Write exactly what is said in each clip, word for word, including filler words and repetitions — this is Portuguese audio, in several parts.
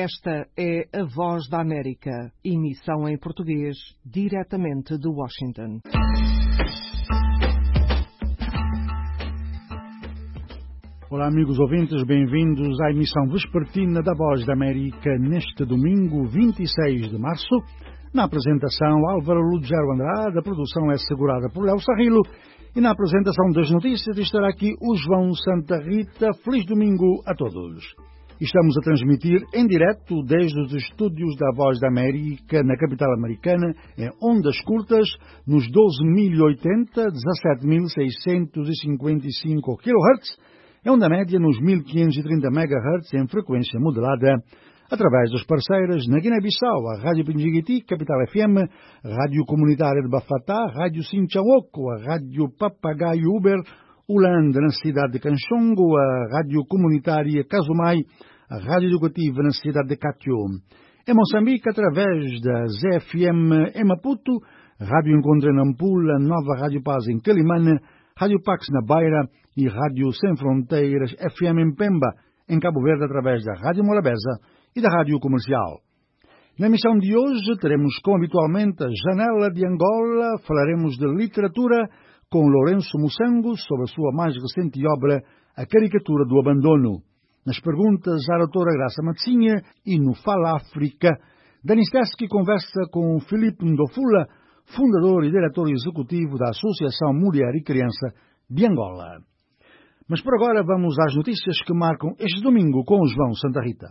Esta é a Voz da América, emissão em português, diretamente de Washington. Olá, amigos ouvintes, bem-vindos à emissão vespertina da Voz da América neste domingo, vinte e seis de março. Na apresentação, Álvaro Lugero Andrade, a produção é assegurada por Léo Sarrilo e na apresentação das notícias estará aqui o João Santa Rita. Feliz domingo a todos. Estamos a transmitir em direto desde os estúdios da Voz da América, na capital americana, em ondas curtas, nos doze mil e oitenta, dezassete mil seiscentos e cinquenta e cinco kHz, em onda média nos mil quinhentos e trinta megahertz em frequência modulada, através das parceiras na Guiné-Bissau, a Rádio Pinjiguiti, Capital F M, a Rádio Comunitária de Bafatá, a Rádio Sinchaoko, a Rádio Papagaio Uber, Holanda, na cidade de Canchongo, a Rádio Comunitária Casumai, a Rádio Educativa na cidade de Katio. Em Moçambique, através da Z F M em Maputo, Rádio Encontro em Nampula, Nova Rádio Paz em Quelimane, Rádio Pax na Beira e Rádio Sem Fronteiras F M em Pemba, em Cabo Verde, através da Rádio Morabeza e da Rádio Comercial. Na emissão de hoje teremos, como habitualmente, a Janela de Angola, falaremos de literatura com Lourenço Moçango sobre a sua mais recente obra, A Caricatura do Abandono. Nas perguntas, a doutora Graça Matsinha e no Fala África, Dani Steski conversa com Filipe Ndofula, fundador e diretor executivo da Associação Mulher e Criança de Angola. Mas por agora vamos às notícias que marcam este domingo com o João Santa Rita.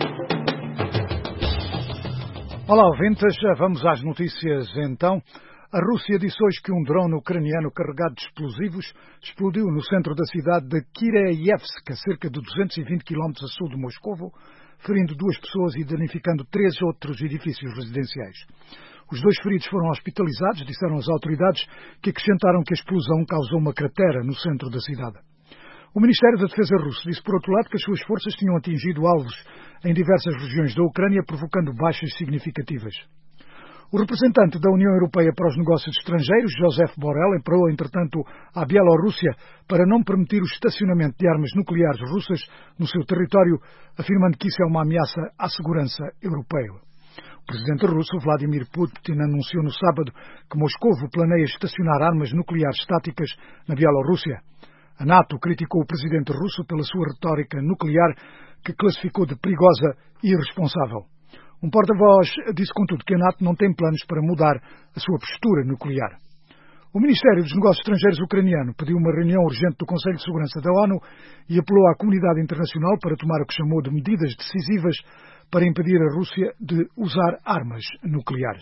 Olá, ouvintes, vamos às notícias então. A Rússia disse hoje que um drone ucraniano carregado de explosivos explodiu no centro da cidade de Kireevsk, a cerca de duzentos e vinte quilómetros a sul de Moscovo, ferindo duas pessoas e danificando três outros edifícios residenciais. Os dois feridos foram hospitalizados, disseram as autoridades, que acrescentaram que a explosão causou uma cratera no centro da cidade. O Ministério da Defesa russo disse, por outro lado, que as suas forças tinham atingido alvos em diversas regiões da Ucrânia, provocando baixas significativas. O representante da União Europeia para os Negócios Estrangeiros, Josep Borrell, emprou, entretanto, a Bielorrússia para não permitir o estacionamento de armas nucleares russas no seu território, afirmando que isso é uma ameaça à segurança europeia. O presidente russo, Vladimir Putin, anunciou no sábado que Moscou planeia estacionar armas nucleares estáticas na Bielorrússia. A NATO criticou o presidente russo pela sua retórica nuclear, que classificou de perigosa e irresponsável. Um porta-voz disse, contudo, que a NATO não tem planos para mudar a sua postura nuclear. O Ministério dos Negócios Estrangeiros ucraniano pediu uma reunião urgente do Conselho de Segurança da ONU e apelou à comunidade internacional para tomar o que chamou de medidas decisivas para impedir a Rússia de usar armas nucleares.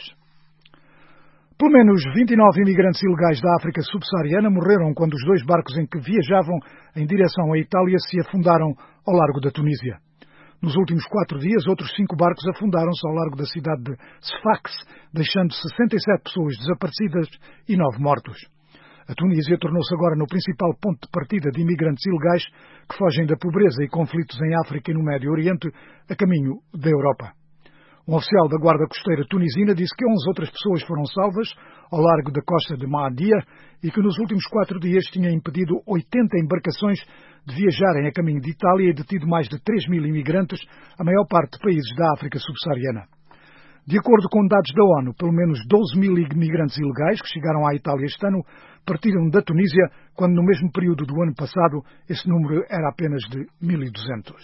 Pelo menos vinte e nove imigrantes ilegais da África subsaariana morreram quando os dois barcos em que viajavam em direção à Itália se afundaram ao largo da Tunísia. Nos últimos quatro dias, outros cinco barcos afundaram-se ao largo da cidade de Sfax, deixando sessenta e sete pessoas desaparecidas e nove mortos. A Tunísia tornou-se agora no principal ponto de partida de imigrantes ilegais que fogem da pobreza e conflitos em África e no Médio Oriente a caminho da Europa. Um oficial da Guarda Costeira tunisina disse que onze outras pessoas foram salvas ao largo da costa de Maadia e que nos últimos quatro dias tinha impedido oitenta embarcações de viajarem a caminho de Itália e detido mais de três mil imigrantes, a maior parte de países da África subsaariana. De acordo com dados da ONU, pelo menos doze mil imigrantes ilegais que chegaram à Itália este ano partiram da Tunísia, quando no mesmo período do ano passado esse número era apenas de mil e duzentos.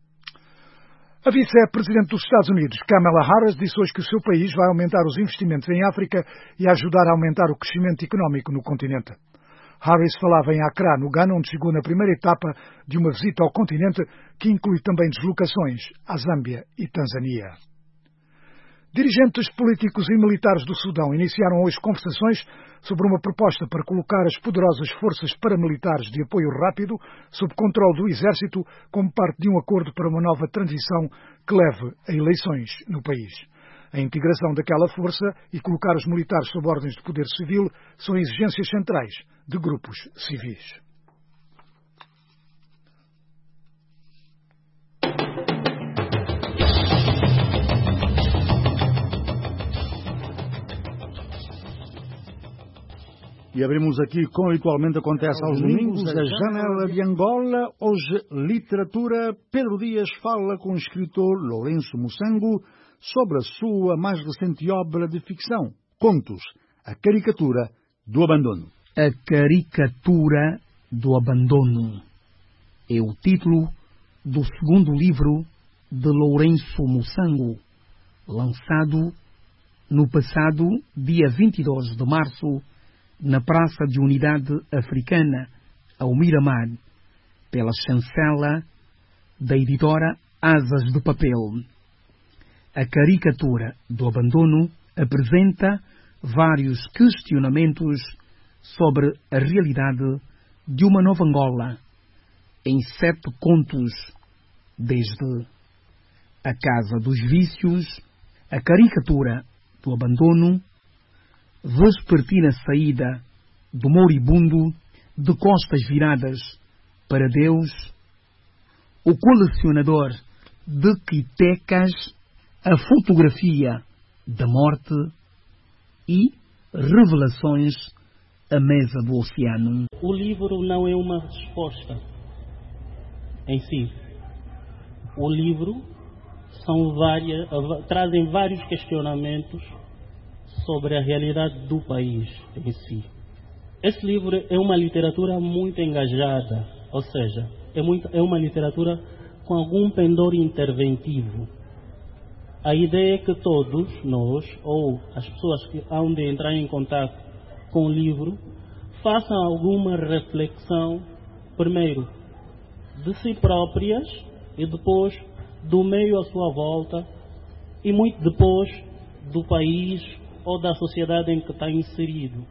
A vice-presidente dos Estados Unidos, Kamala Harris, disse hoje que o seu país vai aumentar os investimentos em África e ajudar a aumentar o crescimento económico no continente. Harris falava em Accra, no Ghana, onde chegou na primeira etapa de uma visita ao continente que inclui também deslocações à Zâmbia e Tanzânia. Dirigentes políticos e militares do Sudão iniciaram hoje conversações sobre uma proposta para colocar as poderosas forças paramilitares de apoio rápido sob controle do exército como parte de um acordo para uma nova transição que leve a eleições no país. A integração daquela força e colocar os militares sob ordens de poder civil são exigências centrais de grupos civis. E abrimos aqui, como habitualmente acontece aos domingos, a janela de Angola. Hoje, literatura. Pedro Dias fala com o escritor Lourenço Moçango sobre a sua mais recente obra de ficção, Contos, a caricatura do abandono. A caricatura do abandono é o título do segundo livro de Lourenço Moçango, lançado no passado dia vinte e dois de março na Praça de Unidade Africana, ao Miramar, pela chancela da editora Asas de Papel. A caricatura do abandono apresenta vários questionamentos sobre a realidade de uma nova Angola, em sete contos, desde A Casa dos Vícios, A Caricatura do Abandono, Vespertina Saída do Moribundo, De Costas Viradas para Deus, O Colecionador de Quitecas, A Fotografia da Morte e Revelações, A Mesa do Oceano. O livro não é uma resposta em si. O livro são várias, trazem vários questionamentos sobre a realidade do país em si. Esse livro é uma literatura muito engajada, ou seja, é, muito, é uma literatura com algum pendor interventivo. A ideia é que todos nós, ou as pessoas que hão de entrar em contato com o livro, façam alguma reflexão, primeiro, de si próprias e depois do meio à sua volta e muito depois do país ou da sociedade em que está inserido.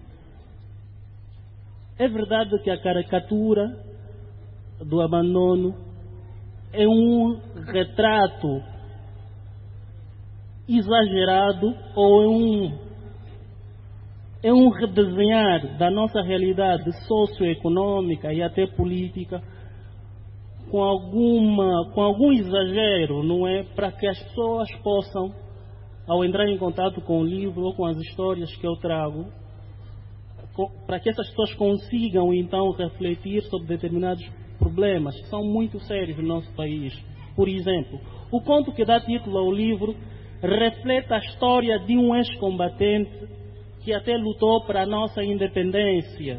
É verdade que a caricatura do abandono é um retrato exagerado ou é um, é um redesenhar da nossa realidade socioeconômica e até política com, alguma, com algum exagero, não é? Para que as pessoas possam, ao entrar em contato com o livro ou com as histórias que eu trago, para que essas pessoas consigam então refletir sobre determinados problemas que são muito sérios no nosso país. Por exemplo, o conto que dá título ao livro reflete a história de um ex-combatente que até lutou para a nossa independência,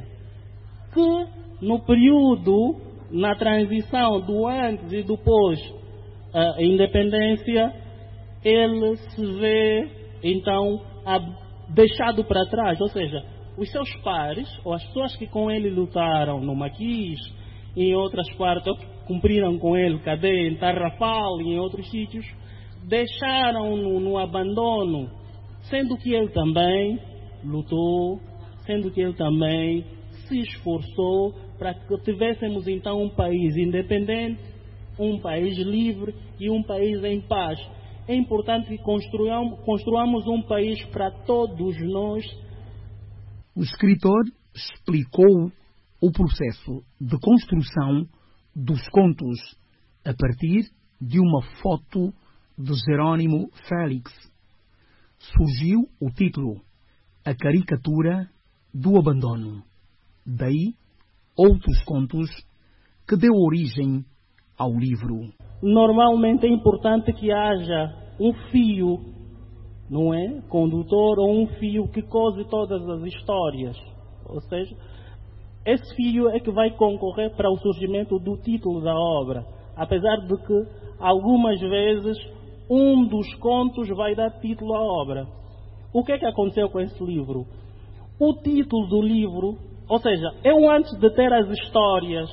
que no período, na transição do antes e do pós a independência, ele se vê então deixado para trás, ou seja, os seus pares, ou as pessoas que com ele lutaram no Maquis, em outras partes, ou que cumpriram com ele cadeia em Tarrafal e em outros sítios, deixaram-no no abandono, sendo que ele também lutou, sendo que ele também se esforçou para que tivéssemos então um país independente, um país livre e um país em paz. É importante que construamos, construamos um país para todos nós. O escritor explicou o processo de construção dos contos a partir de uma foto de Jerônimo Félix. Surgiu o título A Caricatura do Abandono. Daí, outros contos que deu origem ao livro. Normalmente é importante que haja um fio, não é? Condutor, ou um fio que cose todas as histórias. Ou seja, esse fio é que vai concorrer para o surgimento do título da obra. Apesar de que, algumas vezes, um dos contos vai dar título à obra. O que é que aconteceu com esse livro? O título do livro, ou seja, eu antes de ter as histórias,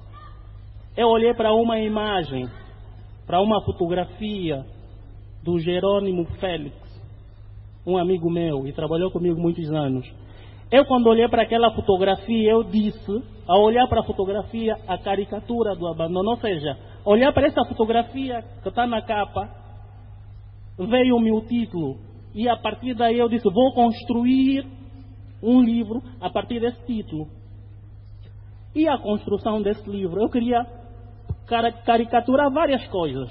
eu olhei para uma imagem, para uma fotografia do Jerônimo Félix, um amigo meu, e trabalhou comigo muitos anos. Eu, quando olhei para aquela fotografia, eu disse, ao olhar para a fotografia, a caricatura do abandono, ou seja, olhar para essa fotografia que está na capa, veio-me o título, e a partir daí eu disse, vou construir um livro a partir desse título. E a construção desse livro, eu queria caricaturar várias coisas.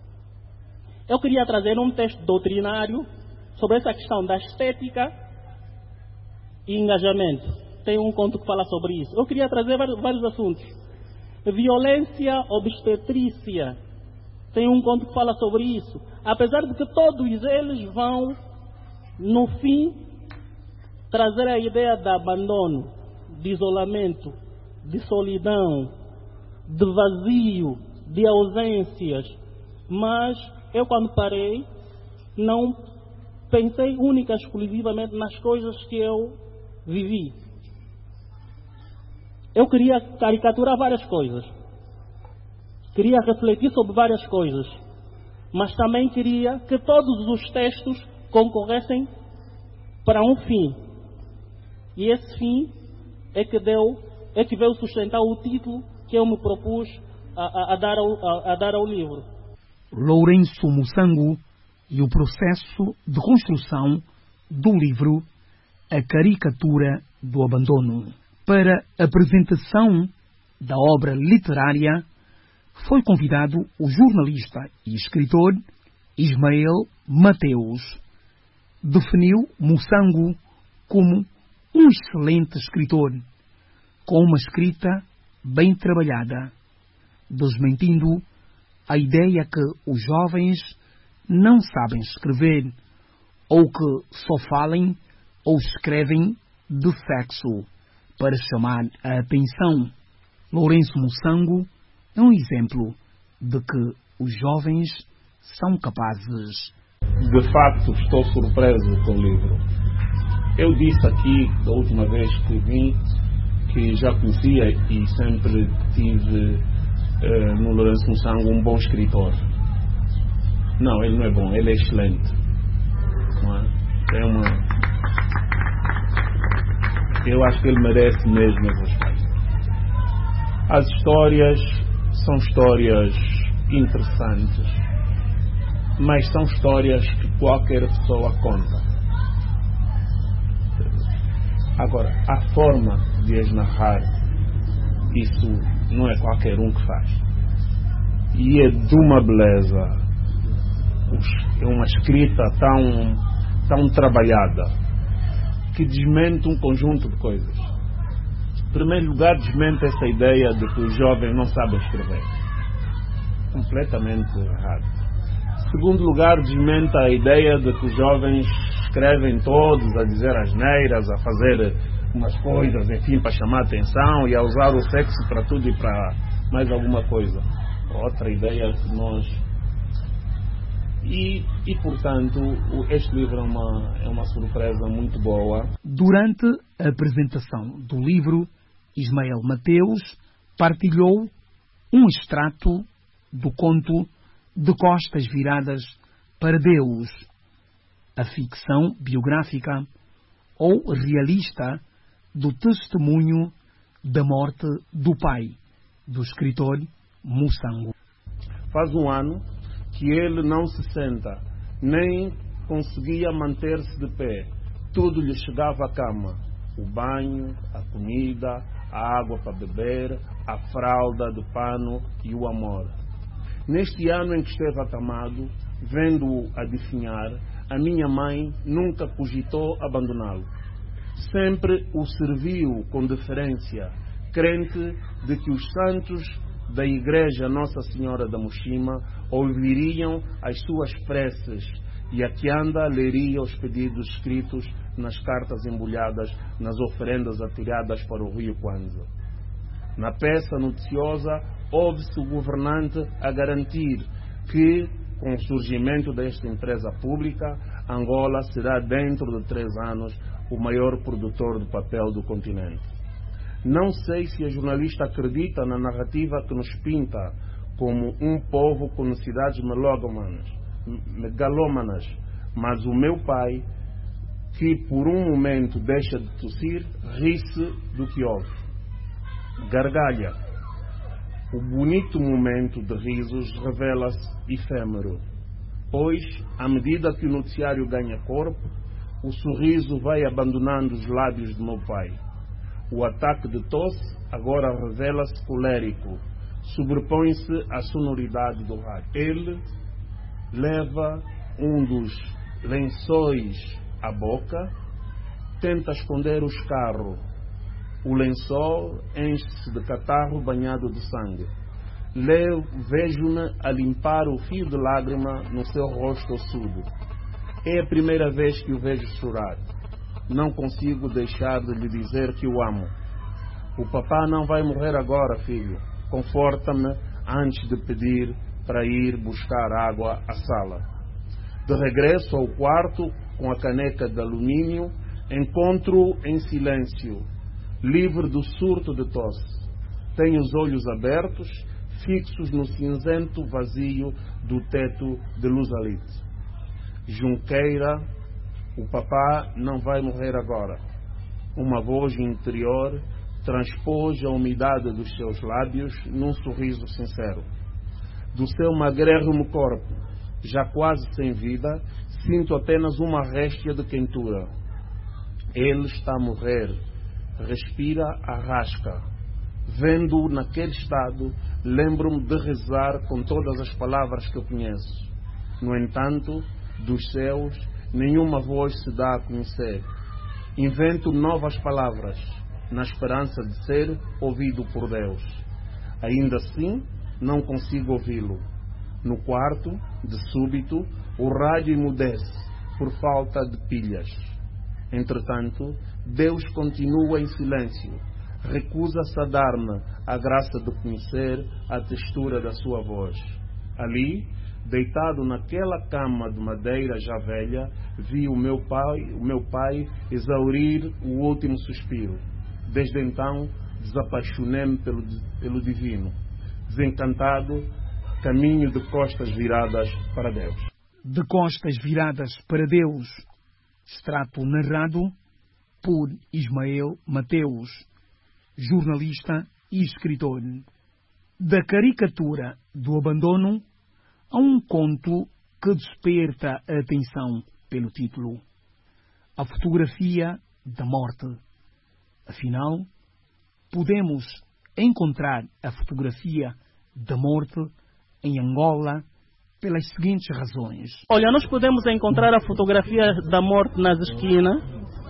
Eu queria trazer um texto doutrinário sobre essa questão da estética e engajamento. tem um conto que fala sobre isso. Eu queria trazer vários, vários assuntos. Violência obstetrícia tem um conto que fala sobre isso. Apesar de que todos eles vão, no fim, trazer a ideia de abandono, de isolamento, de solidão, de vazio, de ausências. Mas eu, quando parei, não pensei única e exclusivamente nas coisas que eu vivi. Eu queria caricaturar várias coisas. Queria refletir sobre várias coisas. Mas também queria que todos os textos concorressem para um fim. E esse fim é que, deu, é que veio sustentar o título que eu me propus a, a, a, dar, ao, a, a dar ao livro. Lourenço Musango e o processo de construção do livro A Caricatura do Abandono. Para a apresentação da obra literária foi convidado o jornalista e escritor Ismael Mateus. Definiu Musango como um excelente escritor, com uma escrita bem trabalhada, desmentindo a ideia que os jovens não sabem escrever, ou que só falem ou escrevem de sexo para chamar a atenção. Lourenço Musango é um exemplo de que os jovens são capazes. De facto, estou surpreso com o livro. Eu disse aqui, da última vez que vim, que já conhecia e sempre tive uh, no Lourenço Musango um bom escritor. Não, ele não é bom, ele é excelente. Não é? É uma... Eu acho que ele merece mesmo esse respeito. As histórias são histórias interessantes, mas são histórias que qualquer pessoa conta. Agora, a forma de as narrar, isso não é qualquer um que faz. E é de uma beleza, é uma escrita tão, tão trabalhada, que desmente um conjunto de coisas. Em primeiro lugar, desmente essa ideia de que os jovens não sabem escrever. Completamente errado. Em segundo lugar, desmente a ideia de que os jovens escrevem todos a dizer asneiras, a fazer umas coisas, enfim, para chamar a atenção e a usar o sexo para tudo e para mais alguma coisa. Outra ideia que nós... E, e, portanto, este livro é uma, é uma surpresa muito boa. Durante a apresentação do livro, Ismael Mateus partilhou um extrato do conto De Costas Viradas para Deus, a ficção biográfica ou realista do testemunho da morte do pai, do escritor Musango. Faz um ano que ele não se senta, nem conseguia manter-se de pé. Tudo lhe chegava à cama. O banho, a comida, a água para beber, a fralda de pano e o amor. Neste ano em que esteve acamado, vendo-o a definhar, a minha mãe nunca cogitou abandoná-lo. Sempre o serviu com deferência, crente de que os santos da Igreja Nossa Senhora da Moshima ouviriam as suas preces e a Kianda leria os pedidos escritos nas cartas embrulhadas nas oferendas atiradas para o rio Kwanza. Na peça noticiosa, ouve-se o governante a garantir que, com o surgimento desta empresa pública, Angola será, dentro de três anos, o maior produtor de papel do continente. Não sei se a jornalista acredita na narrativa que nos pinta como um povo com necessidades megalómanas, mas o meu pai, que por um momento deixa de tossir, ri-se do que ouve. Gargalha. O bonito momento de risos revela-se efêmero, pois, à medida que o noticiário ganha corpo, o sorriso vai abandonando os lábios do meu pai. O ataque de tosse agora revela-se colérico, sobrepõe-se à sonoridade do rádio. Ele leva um dos lençóis à boca, tenta esconder o escarro, O lençol enche-se de catarro banhado de sangue. Leio, vejo-me a limpar o fio de lágrima no seu rosto ossudo. É a primeira vez que o vejo chorar. Não consigo deixar de lhe dizer que o amo. O papá não vai morrer agora, filho. Conforta-me antes de pedir para ir buscar água à sala. De regresso ao quarto, com a caneca de alumínio, encontro-o em silêncio, livre do surto de tosse. Tem os olhos abertos, fixos no cinzento vazio do teto de luzalite. Junqueira, o papá não vai morrer agora. Uma voz interior transpôs a umidade dos seus lábios num sorriso sincero. Do seu magrérrimo corpo, já quase sem vida, sinto apenas uma réstia de quentura. Ele está a morrer. Respira a rasca. Vendo-o naquele estado, lembro-me de rezar com todas as palavras que eu conheço. No entanto, dos céus, nenhuma voz se dá a conhecer. Invento novas palavras, na esperança de ser ouvido por Deus. Ainda assim, não consigo ouvi-lo. No quarto, de súbito, o rádio emudece por falta de pilhas. Entretanto, Deus continua em silêncio. Recusa-se a dar-me a graça de conhecer a textura da sua voz. Ali, deitado naquela cama de madeira já velha, vi o meu pai, o meu pai exaurir o último suspiro. Desde então, desapaixonei-me pelo, pelo divino. Desencantado, caminho de costas viradas para Deus. De costas viradas para Deus, extrato narrado por Ismael Mateus, jornalista e escritor. Da caricatura do abandono a um conto que desperta a atenção pelo título: A Fotografia da Morte. Afinal, podemos encontrar a fotografia da morte em Angola pelas seguintes razões. Olha, nós podemos encontrar a fotografia da morte nas esquinas,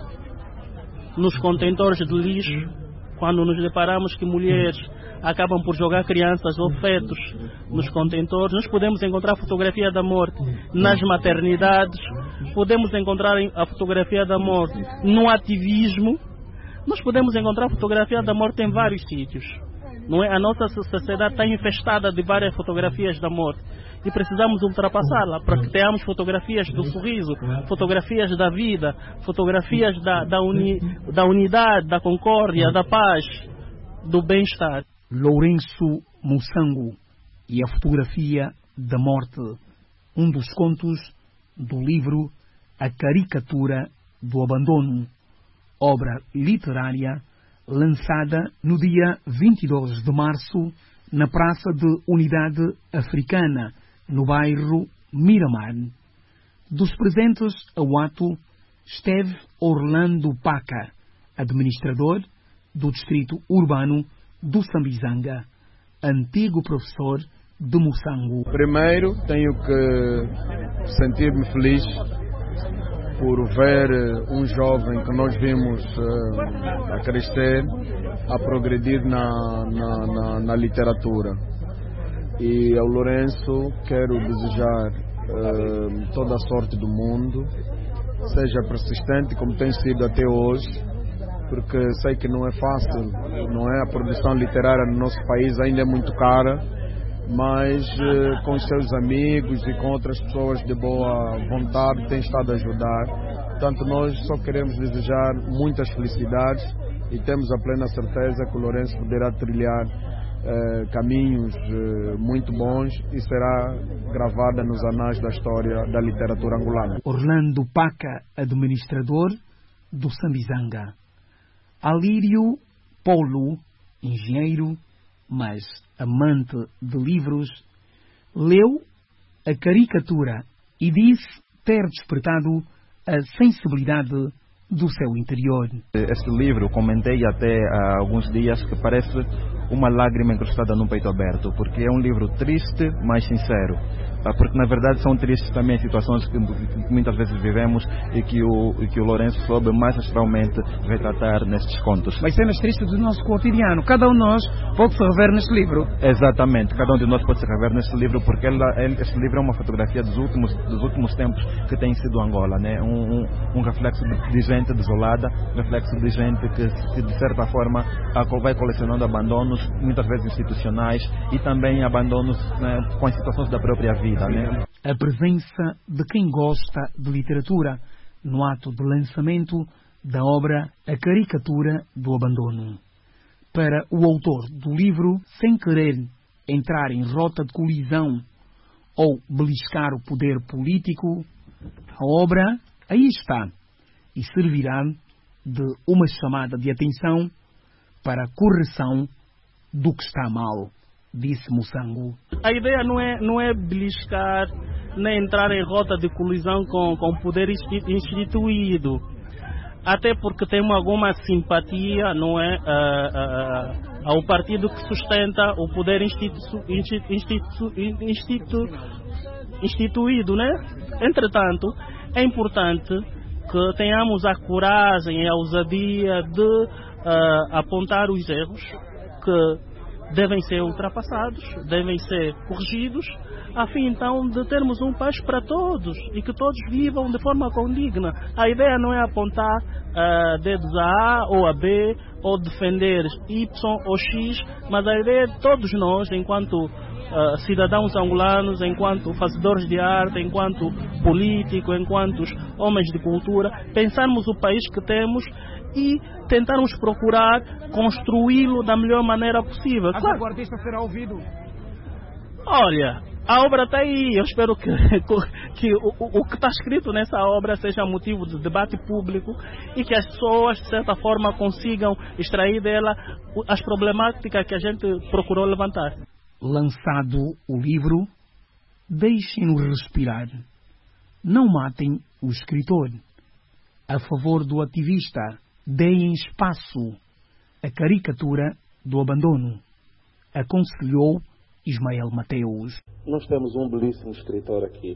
nos contentores de lixo, quando nos deparamos que mulheres acabam por jogar crianças ou fetos nos contentores. Nós podemos encontrar a fotografia da morte nas maternidades, podemos encontrar a fotografia da morte no ativismo, nós podemos encontrar a fotografia da morte em vários sítios. Não é? A nossa sociedade está infestada de várias fotografias da morte e precisamos ultrapassá-la para que tenhamos fotografias do sorriso, fotografias da vida, fotografias da, da, uni, da unidade, da concórdia, da paz, do bem-estar. Lourenço Moçango e a Fotografia da Morte, um dos contos do livro A Caricatura do Abandono, obra literária lançada no dia vinte e dois de março na Praça de Unidade Africana, no bairro Miramar. Dos presentes ao ato esteve Orlando Paca, administrador do Distrito Urbano do Sambizanga, antigo professor de Moçango. Primeiro, tenho que sentir-me feliz por ver um jovem que nós vimos uh, a crescer, a progredir na, na, na, na literatura. E ao Lourenço quero desejar uh, toda a sorte do mundo, seja persistente como tem sido até hoje, porque sei que não é fácil, não é? A produção literária no nosso país ainda é muito cara, mas uh, com os seus amigos e com outras pessoas de boa vontade tem estado a ajudar. Portanto, nós só queremos desejar muitas felicidades e temos a plena certeza que o Lourenço poderá trilhar uh, caminhos uh, muito bons e será gravada nos anais da história da literatura angolana. Orlando Paca, administrador do Sambizanga. Alírio Paulo, engenheiro, mas amante de livros, leu a caricatura e disse ter despertado a sensibilidade do seu interior. Este livro, comentei até há alguns dias que parece uma lágrima encrustada num peito aberto, porque é um livro triste, mas sincero. porque na verdade são tristes também situações que, que muitas vezes vivemos e que o, e que o Lourenço soube mais astralmente retratar nestes contos. Mas cenas tristes do nosso cotidiano, cada um de nós pode se rever neste livro. Exatamente, cada um de nós pode se rever neste livro, porque ele, ele, este livro é uma fotografia dos últimos, dos últimos tempos que tem sido Angola, né? um, um, um reflexo de, de gente desolada, reflexo de gente que, que de certa forma vai colecionando abandonos, muitas vezes institucionais, e também abandonos, né, com as situações da própria vida. Né? A presença de quem gosta de literatura no ato de lançamento da obra A Caricatura do Abandono. Para o autor do livro, sem querer entrar em rota de colisão ou beliscar o poder político, a obra aí está e servirá de uma chamada de atenção para a correção do que está mal, disse Moçango. A ideia não é, não é beliscar nem entrar em rota de colisão com, com o poder instituído, até porque temos alguma simpatia, não é, uh, uh, ao partido que sustenta o poder institu, institu, institu, instituído, né? Entretanto, é importante que tenhamos a coragem e a ousadia de uh, apontar os erros que devem ser ultrapassados, devem ser corrigidos, a fim então de termos um país para todos e que todos vivam de forma condigna. A ideia não é apontar uh, dedos a A ou a B, ou defender Y ou X, mas a ideia é de todos nós, enquanto uh, cidadãos angolanos, enquanto fazedores de arte, enquanto políticos, enquanto homens de cultura, pensarmos o país que temos e tentarmos procurar construí-lo da melhor maneira possível. A claro. O artista será ouvido? Olha, a obra está aí. Eu espero que, que o, o que está escrito nessa obra seja motivo de debate público e que as pessoas, de certa forma, consigam extrair dela as problemáticas que a gente procurou levantar. Lançado o livro, deixem-no respirar. Não matem o escritor. A favor do ativista, deem espaço. A caricatura do abandono, aconselhou Ismael Mateus. Nós temos um belíssimo escritor aqui.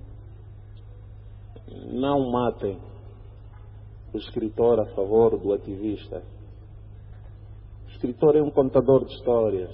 Não matem o escritor a favor do ativista. O escritor é um contador de histórias,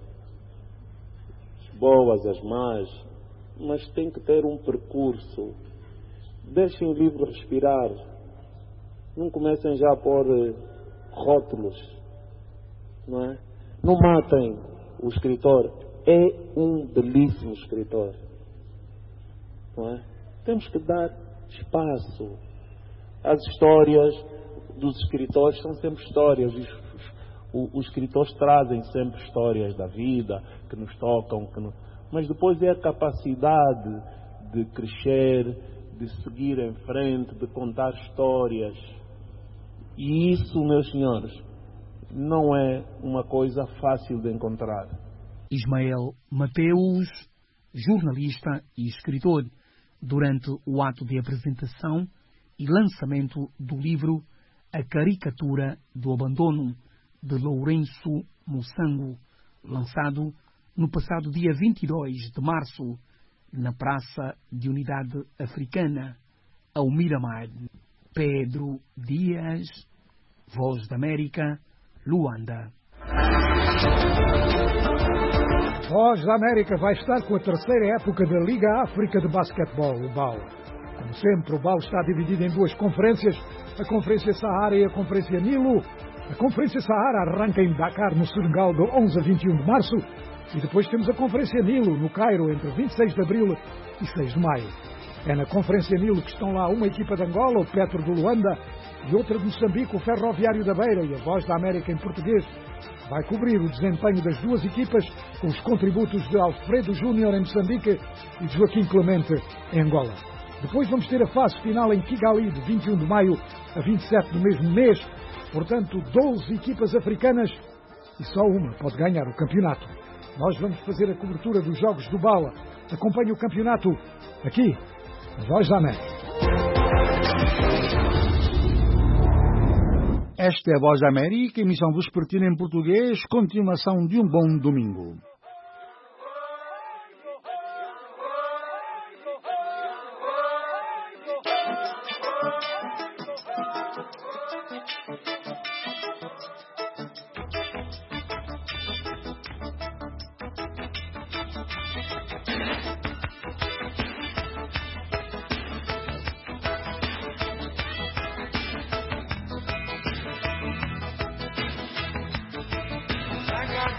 as boas, as más, mas tem que ter um percurso. Deixem o livro respirar. Não comecem já a pôr rótulos, não é? Não matem o escritor. É um belíssimo escritor, não é? Temos que dar espaço. As histórias dos escritores são sempre histórias. Os, os, os escritores trazem sempre histórias da vida que nos tocam, que nos... mas depois é a capacidade de crescer, de seguir em frente, de contar histórias. E isso, meus senhores, não é uma coisa fácil de encontrar. Ismael Mateus, jornalista e escritor, durante o ato de apresentação e lançamento do livro A Caricatura do Abandono, de Lourenço Moçango, lançado no passado dia vinte e dois de março, na Praça de Unidade Africana, ao Miramar. Pedro Dias, Voz da América, Luanda. Voz da América vai estar com a terceira época da Liga África de Basquetebol, o B A U. Como sempre, o B A U está dividido em duas conferências, a Conferência Sahara e a Conferência Nilo. A Conferência Sahara arranca em Dakar, no Senegal, de onze a vinte e um de março, e depois temos a Conferência Nilo, no Cairo, entre vinte e seis de abril e seis de maio. É na Conferência Nilo que estão lá uma equipa de Angola, o Petro do Luanda, e outra de Moçambique, o Ferroviário da Beira, e a Voz da América em português vai cobrir o desempenho das duas equipas com os contributos de Alfredo Júnior em Moçambique e de Joaquim Clemente em Angola. Depois vamos ter a fase final em Kigali, de vinte e um de maio a vinte e sete do mesmo mês. Portanto, doze equipas africanas e só uma pode ganhar o campeonato. Nós vamos fazer a cobertura dos Jogos do Bala. Acompanhe o campeonato aqui, na Voz da América. Esta é a Voz da América, emissão vespertina em português, continuação de um bom domingo.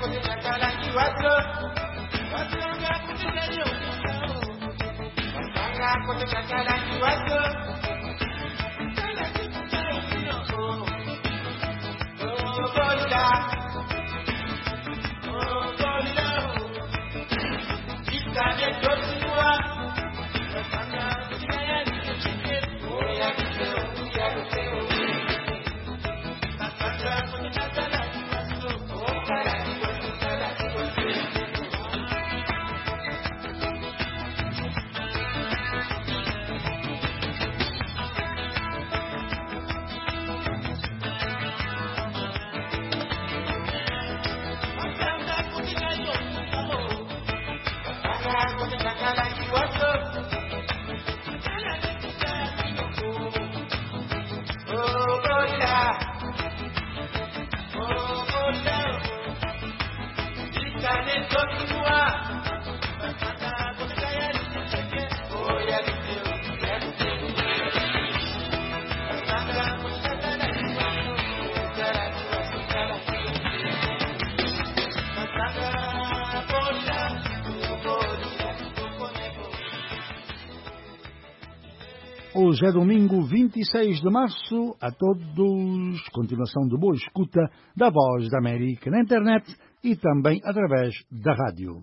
Hoje é domingo, vinte e seis de março. A todos, continuação de boa escuta da Voz da América na internet e também através da rádio.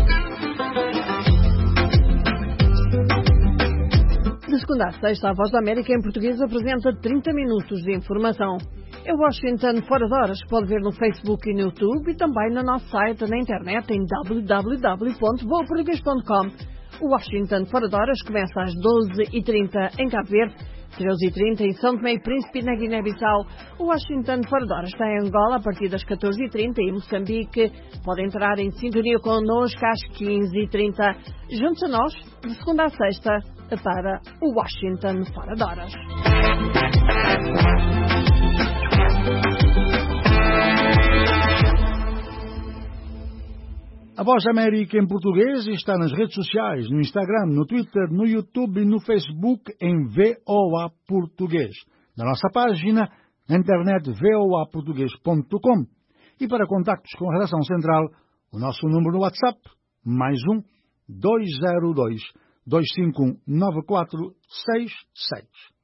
De segunda a sexta, a Voz da América em português apresenta trinta minutos de informação. É Washington Fora de Horas, que pode ver no Facebook e no YouTube e também no nosso site na internet em w w w ponto voa português ponto com. O Washington Fora de Horas começa às doze e trinta em Cabo Verde, treze e trinta em São Tomé e Príncipe na Guiné-Bissau. O Washington Fora de Horas está em Angola a partir das catorze e trinta e em Moçambique. Pode entrar em sintonia connosco às quinze e trinta. Juntos a nós, de segunda a sexta, para o Washington Fora de Horas. A Voz da América em português está nas redes sociais, no Instagram, no Twitter, no YouTube e no Facebook em V O A Português. Na nossa página, na internet v o a português ponto com. E para contactos com a Redação Central, o nosso número no WhatsApp, mais um, dois zero dois, dois cinco um, nove quatro seis sete.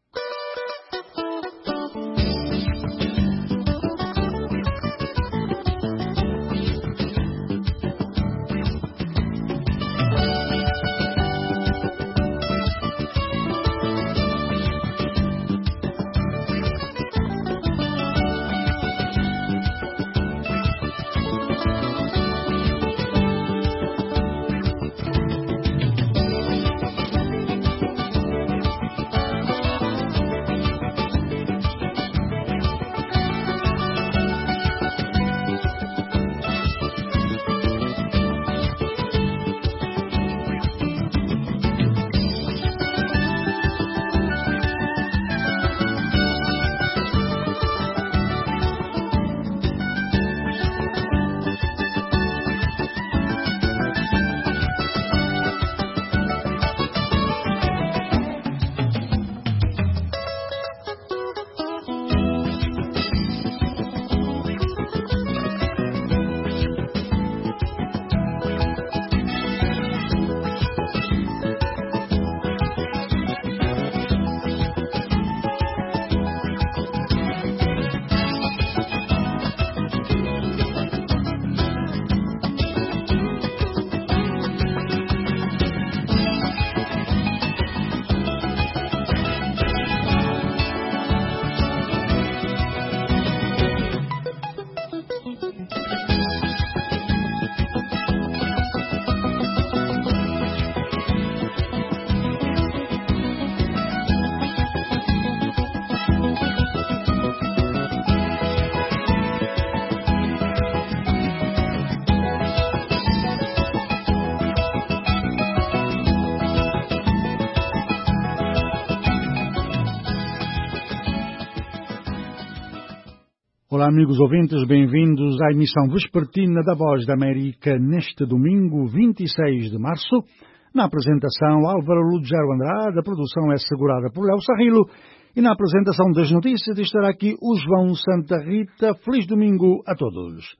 Olá, amigos ouvintes, bem-vindos à emissão vespertina da Voz da América neste domingo, vinte e seis de março. Na apresentação, Álvaro Lugero Andrade, a produção é assegurada por Léo Sarrilo e na apresentação das notícias estará aqui o João Santa Rita. Feliz domingo a todos.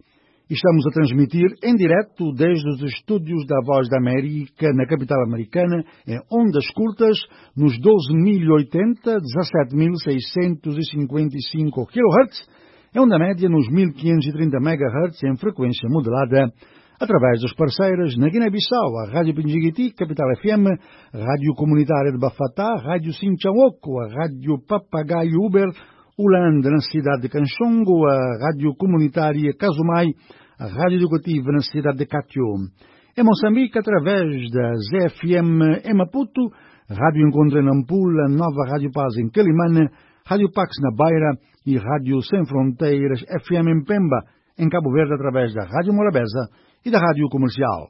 Estamos a transmitir em direto desde os estúdios da Voz da América, na capital americana, em ondas curtas, nos doze mil e oitenta, dezassete mil seiscentos e cinquenta e cinco quilohertz, em onda média nos mil quinhentos e trinta megahertz em frequência modulada, através das parceiras na Guiné-Bissau, a Rádio Pinjiguiti, Capital F M, a Rádio Comunitária de Bafatá, a Rádio Sinchaoko, a Rádio Papagaio Uber, Ulanda, na cidade de Canchongo, a Rádio Comunitária Casumai, a Rádio Educativa na cidade de Katio. Em Moçambique, através da Z F M em Maputo, Rádio Encontro em Nampula, Nova Rádio Paz em Quelimane, Rádio Pax na Beira e Rádio Sem Fronteiras F M em Pemba, em Cabo Verde, através da Rádio Morabeza e da Rádio Comercial.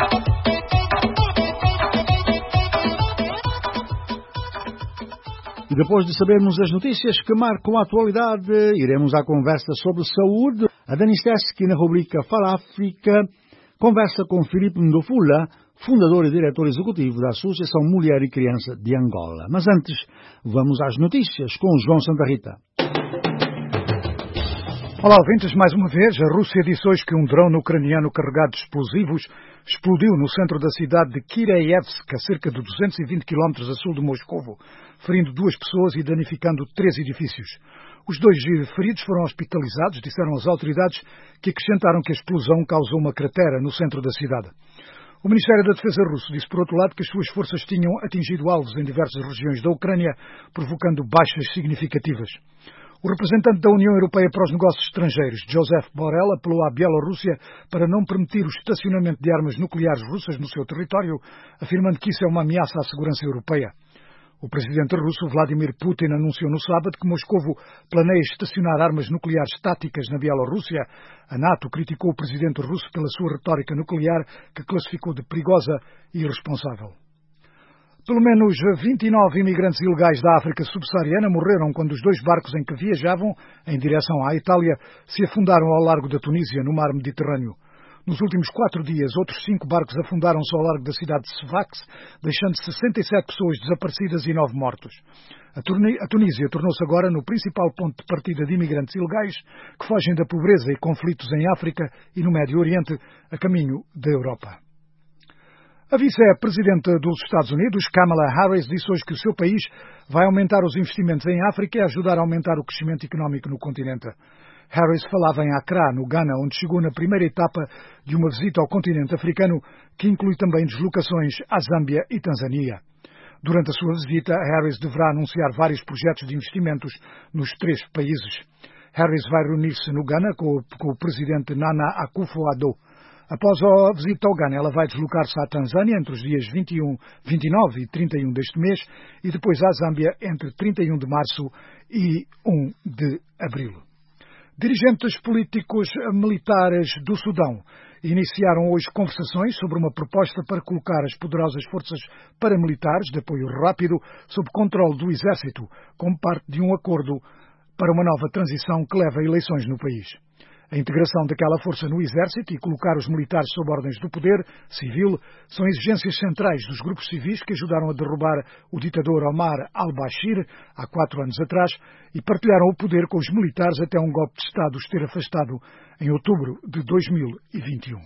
E depois de sabermos as notícias que marcam a atualidade, iremos à conversa sobre saúde. A Denis Teski, na rubrica Fala África, conversa com Filipe Ndofula, fundador e diretor executivo da Associação Mulher e Criança de Angola. Mas antes, vamos às notícias com João Santa Rita. Olá, ouvintes, mais uma vez. A Rússia disse hoje que um drone ucraniano carregado de explosivos explodiu no centro da cidade de Kireevsk, a cerca de duzentos e vinte quilómetros a sul de Moscovo, ferindo duas pessoas e danificando três edifícios. Os dois feridos foram hospitalizados, disseram as autoridades, que acrescentaram que a explosão causou uma cratera no centro da cidade. O Ministério da Defesa russo disse, por outro lado, que as suas forças tinham atingido alvos em diversas regiões da Ucrânia, provocando baixas significativas. O representante da União Europeia para os Negócios Estrangeiros, Josep Borrell, apelou à Bielorrússia para não permitir o estacionamento de armas nucleares russas no seu território, afirmando que isso é uma ameaça à segurança europeia. O presidente russo, Vladimir Putin, anunciou no sábado que Moscovo planeia estacionar armas nucleares táticas na Bielorrússia. A NATO criticou o presidente russo pela sua retórica nuclear, que classificou de perigosa e irresponsável. Pelo menos vinte e nove imigrantes ilegais da África subsaariana morreram quando os dois barcos em que viajavam, em direção à Itália, se afundaram ao largo da Tunísia, no mar Mediterrâneo. Nos últimos quatro dias, outros cinco barcos afundaram-se ao largo da cidade de Sfax, deixando sessenta e sete pessoas desaparecidas e nove mortos. A Tunísia tornou-se agora no principal ponto de partida de imigrantes ilegais que fogem da pobreza e conflitos em África e no Médio Oriente, a caminho da Europa. A vice-presidente dos Estados Unidos, Kamala Harris, disse hoje que o seu país vai aumentar os investimentos em África e ajudar a aumentar o crescimento económico no continente. Harris falava em Accra, no Ghana, onde chegou na primeira etapa de uma visita ao continente africano, que inclui também deslocações à Zâmbia e Tanzânia. Durante a sua visita, Harris deverá anunciar vários projetos de investimentos nos três países. Harris vai reunir-se no Ghana com o, com o presidente Nana Akufo-Addo. Após a visita ao Ghana, ela vai deslocar-se à Tanzânia entre os dias vinte e um, vinte e nove e trinta e um deste mês e depois à Zâmbia entre trinta e um de março e um de abril. Dirigentes políticos militares do Sudão iniciaram hoje conversações sobre uma proposta para colocar as poderosas forças paramilitares de apoio rápido sob controle do exército, como parte de um acordo para uma nova transição que leva a eleições no país. A integração daquela força no exército e colocar os militares sob ordens do poder civil são exigências centrais dos grupos civis que ajudaram a derrubar o ditador Omar al-Bashir há quatro anos atrás e partilharam o poder com os militares até um golpe de Estado os ter afastado em outubro de dois mil e vinte e um.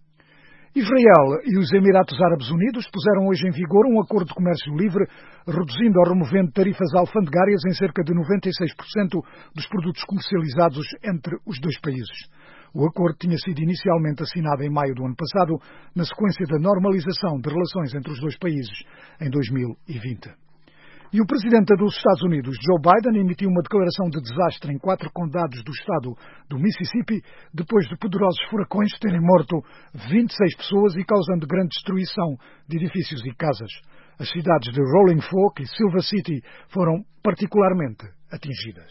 Israel e os Emirados Árabes Unidos puseram hoje em vigor um acordo de comércio livre, reduzindo ou removendo tarifas alfandegárias em cerca de noventa e seis por cento dos produtos comercializados entre os dois países. O acordo tinha sido inicialmente assinado em maio do ano passado, na sequência da normalização de relações entre os dois países em dois mil e vinte. E o presidente dos Estados Unidos, Joe Biden, emitiu uma declaração de desastre em quatro condados do estado do Mississippi, depois de poderosos furacões terem morto vinte e seis pessoas e causando grande destruição de edifícios e casas. As cidades de Rolling Fork e Silver City foram particularmente atingidas.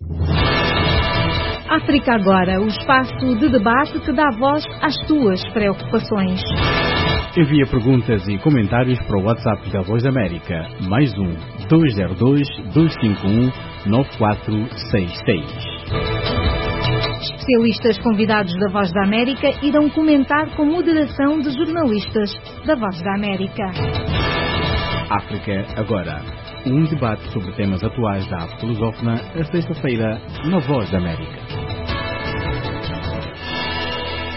África Agora, o espaço de debate que dá voz às tuas preocupações. Envia perguntas e comentários para o WhatsApp da Voz da América, mais um, dois zero dois, dois cinco um, nove quatro seis seis. Especialistas convidados da Voz da América irão comentar com moderação de jornalistas da Voz da América. África Agora, um debate sobre temas atuais da África lusófona, a sexta-feira, na Voz da América.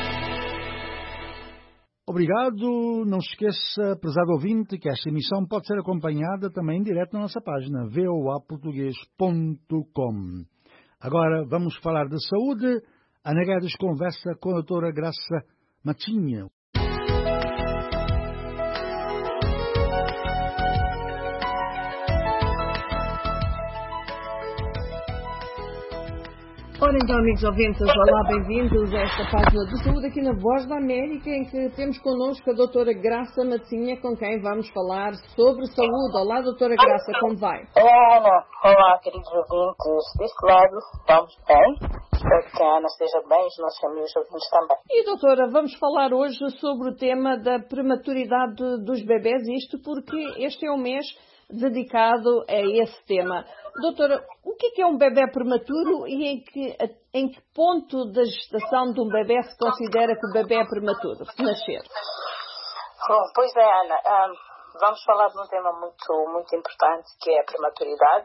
Obrigado. Não se esqueça, prezado ouvinte, que esta emissão pode ser acompanhada também em direto na nossa página v o a português ponto com. Agora vamos falar de saúde. Ana Guedes conversa com a doutora Graça Matinha. Ora então, amigos ouvintes, olá, bem-vindos a esta página de saúde aqui na Voz da América, em que temos connosco a doutora Graça Matinha, com quem vamos falar sobre saúde. Olá, doutora Graça, como vai? Olá, Ana. Olá, queridos ouvintes deste lado. Estamos bem? Espero que a Ana esteja bem, os nossos amigos ouvintes também. E, doutora, vamos falar hoje sobre o tema da prematuridade dos bebés, isto porque este é o mês dedicado a esse tema. Doutora, o que é um bebê prematuro e em que, em que ponto da gestação de um bebê se considera que o bebê é prematuro, se nascer? Bom, pois é, Ana. Um, vamos falar de um tema muito, muito importante, que é a prematuridade.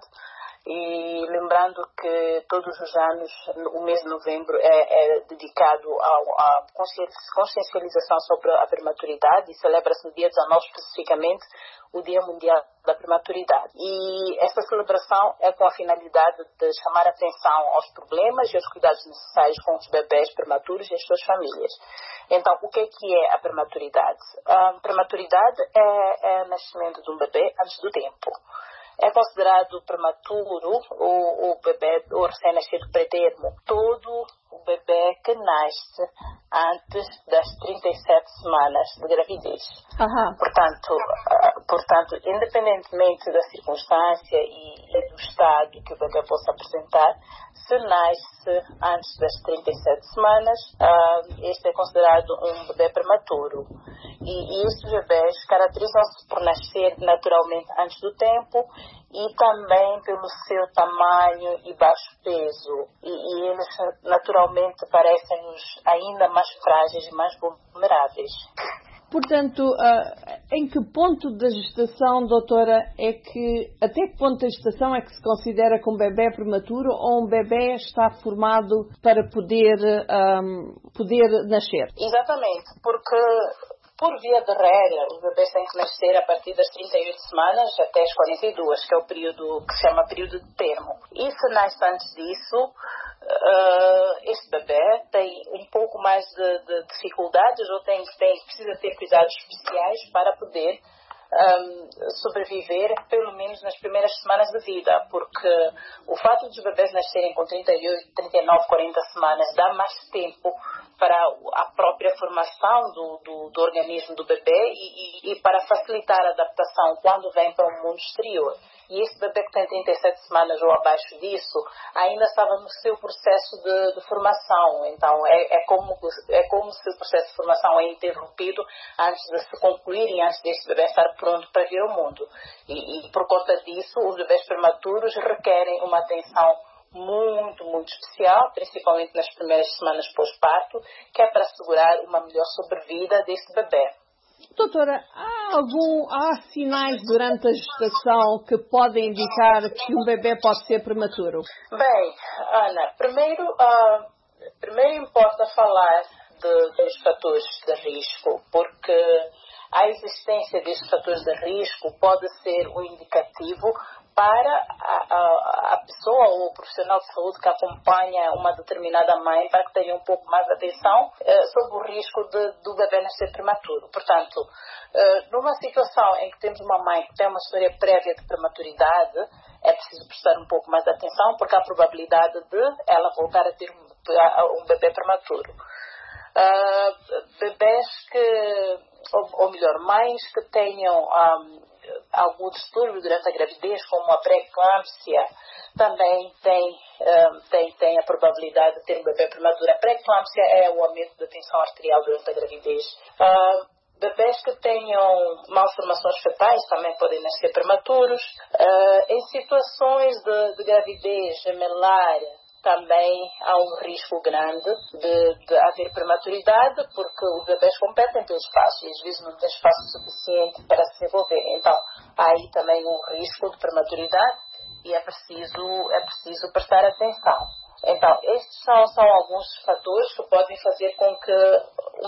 E lembrando que todos os anos, o mês de novembro é, é dedicado à consciencialização sobre a prematuridade e celebra-se no dia dezanove especificamente o Dia Mundial da Prematuridade. E esta celebração é com a finalidade de chamar a atenção aos problemas e aos cuidados necessários com os bebés prematuros e as suas famílias. Então, o que é que é a prematuridade? A prematuridade é, é o nascimento de um bebê antes do tempo. É considerado prematuro o, o bebê, o recém-nascido pretermo, todo o bebê que nasce antes das trinta e sete semanas de gravidez. Aham. Portanto, uh, portanto, independentemente da circunstância e, e do estado que o bebê possa apresentar, se nasce antes das trinta e sete semanas, uh, este é considerado um bebê prematuro. E, e estes bebés caracterizam-se por nascer naturalmente antes do tempo e também pelo seu tamanho e baixo peso. E, e eles naturalmente parecem-nos ainda mais frágeis e mais vulneráveis. Portanto, uh, em que ponto da gestação, doutora, é que, até que ponto da gestação é que se considera que um bebê é prematuro ou um bebê está formado para poder, um, poder nascer? Exatamente, porque por via de regra, os bebês têm que nascer a partir das trinta e oito semanas até as quarenta e duas, que é o período que se chama período de termo. E se nasce antes disso, uh, este bebê tem um pouco mais de, de dificuldades ou tem, tem, precisa ter cuidados especiais para poder Um, sobreviver pelo menos nas primeiras semanas de vida, porque o fato de os bebês nascerem com trinta e oito, trinta e nove, quarenta semanas dá mais tempo para a própria formação do, do, do organismo do bebê e, e, e para facilitar a adaptação quando vem para o mundo exterior. E esse bebê que tem trinta e sete semanas ou abaixo disso ainda estava no seu processo de, de formação. Então é, é, como, é como se o processo de formação é interrompido antes de se concluir e antes deste bebê estar pronto para vir ao mundo. E, e por conta disso, os bebés prematuros requerem uma atenção muito, muito especial, principalmente nas primeiras semanas pós-parto, que é para assegurar uma melhor sobrevida deste bebê. Doutora, há, algum, há sinais durante a gestação que podem indicar que um bebê pode ser prematuro? Bem, Ana, primeiro, uh, primeiro importa falar de, dos fatores de risco, porque a existência destes fatores de risco pode ser um indicativo para a, a, a pessoa ou o profissional de saúde que acompanha uma determinada mãe para que tenha um pouco mais de atenção eh, sobre o risco de, do bebê nascer prematuro. Portanto, eh, numa situação em que temos uma mãe que tem uma história prévia de prematuridade, é preciso prestar um pouco mais de atenção porque há a probabilidade de ela voltar a ter um, um bebê prematuro. Uh, bebés que, ou, ou melhor, mães que tenham um, algum distúrbio durante a gravidez, como a pré-eclâmpsia, também tem, um, tem, tem a probabilidade de ter um bebê prematuro. A pré-eclâmpsia é o aumento da tensão arterial durante a gravidez. Uh, bebés que tenham malformações fetais também podem nascer prematuros. Uh, em situações de, de gravidez gemelar, também há um risco grande de, de haver prematuridade, porque os bebés competem pelo espaço e às vezes não tem espaço suficiente para se desenvolver. Então, há aí também um risco de prematuridade e é preciso, é preciso prestar atenção. Então, estes são, são alguns fatores que podem fazer com que um bebê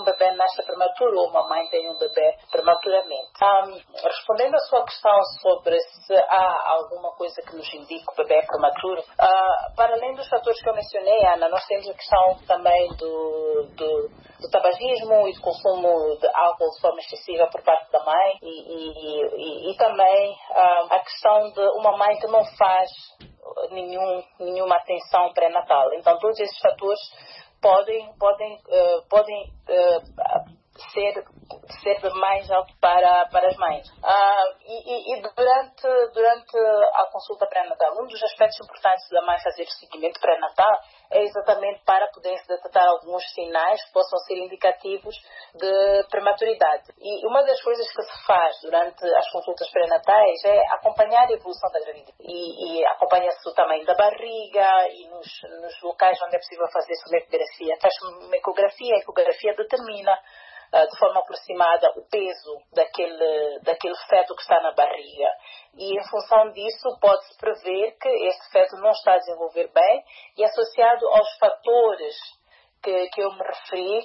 nasce prematuro ou uma mãe tem um bebê prematuramente. Um, respondendo à sua questão sobre se há alguma coisa que nos indique que o bebê é prematuro, uh, para além dos fatores que eu mencionei, Ana, nós temos a questão também do, do, do tabagismo e do consumo de álcool de forma excessiva por parte da mãe e, e, e, e também uh, a questão de uma mãe que não faz nenhum, nenhuma atenção pré-natal. Então, todos esses fatores podem, podem, uh, podem uh, ser, ser de mais alto para, para as mães. Uh, e, e durante, durante a consulta pré-natal, um dos aspectos importantes da mãe fazer o seguimento pré-natal é exatamente para poder se detectar alguns sinais que possam ser indicativos de prematuridade. E uma das coisas que se faz durante as consultas pré-natais é acompanhar a evolução da gravidez. E, e acompanha-se o tamanho da barriga e nos, nos locais onde é possível fazer sonografia. Faz uma ecografia, a ecografia determina de forma aproximada o peso daquele, daquele feto que está na barriga. E em função disso pode-se prever que este feto não está a desenvolver bem e associado aos fatores que, que eu me referi,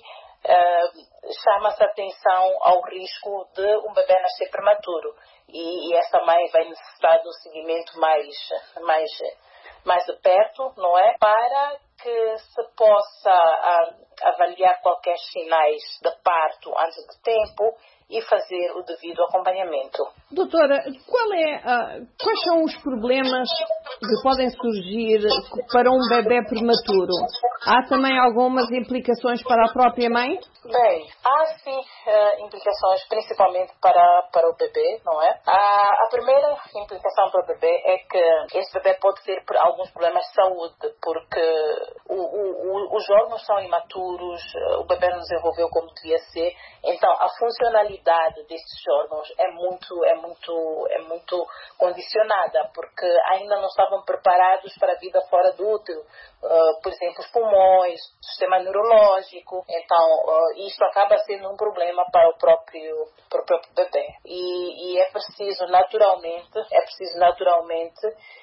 uh, chama-se atenção ao risco de um bebê nascer prematuro. E, e essa mãe vai necessitar de um seguimento mais, mais, mais de perto, não é? Para que se possa uh, avaliar qualquer sinais de parto antes de tempo e fazer o devido acompanhamento. Doutora, qual é, uh, quais são os problemas que podem surgir para um bebê prematuro? Há também algumas implicações para a própria mãe? Bem, há sim uh, implicações, principalmente para, para o bebê, não é? A, a primeira implicação para o bebê é que esse bebê pode ter alguns problemas de saúde, porque o, o, os órgãos são imaturos, o bebê não desenvolveu como devia ser, então a funcionalidade desses órgãos é muito, é muito, é muito condicionada, porque ainda não estavam preparados para a vida fora do útero. Uh, por exemplo, os pulmões, o sistema neurológico. Então, uh, isto acaba sendo um problema para o próprio, para o próprio bebê. E, e é preciso naturalmente, é preciso naturalmente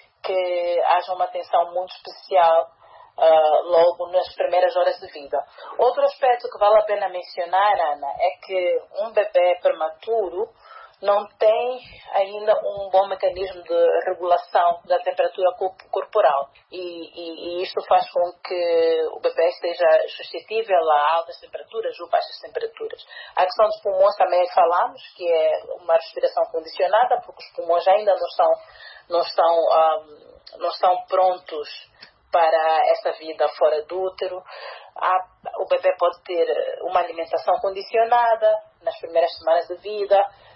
que haja uma atenção muito especial Uh, logo nas primeiras horas de vida. Outro aspecto que vale a pena mencionar, Ana, é que um bebê prematuro não tem ainda um bom mecanismo de regulação da temperatura corporal e, e, e isto faz com que o bebê esteja suscetível a altas temperaturas ou baixas temperaturas. A questão dos pulmões também falamos, que é uma respiração condicionada, porque os pulmões ainda não estão, não estão, um, não estão prontos para essa vida fora do útero. Há, o bebê pode ter uma alimentação condicionada nas primeiras semanas de vida,